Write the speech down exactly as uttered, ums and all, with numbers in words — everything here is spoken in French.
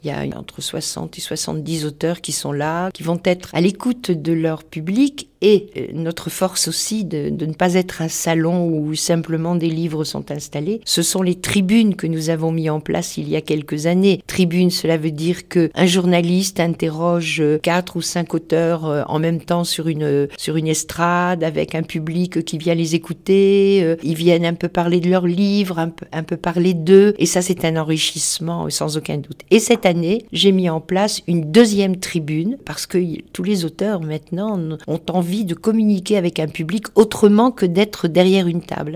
Il y a entre soixante et soixante-dix auteurs qui sont là, qui vont être à l'écoute de leur public. Et notre force aussi de, de ne pas être un salon où simplement des livres sont installés. Ce sont les tribunes que nous avons mis en place il y a quelques années. Tribune, cela veut dire qu'un journaliste interroge quatre ou cinq auteurs en même temps sur une, sur une estrade avec un public qui vient les écouter. Ils viennent un peu parler de leurs livres, un peu, un peu parler d'eux. Et ça, c'est un enrichissement sans aucun doute. Et cette année, j'ai mis en place une deuxième tribune parce que tous les auteurs maintenant ont envie de communiquer avec un public autrement que d'être derrière une table.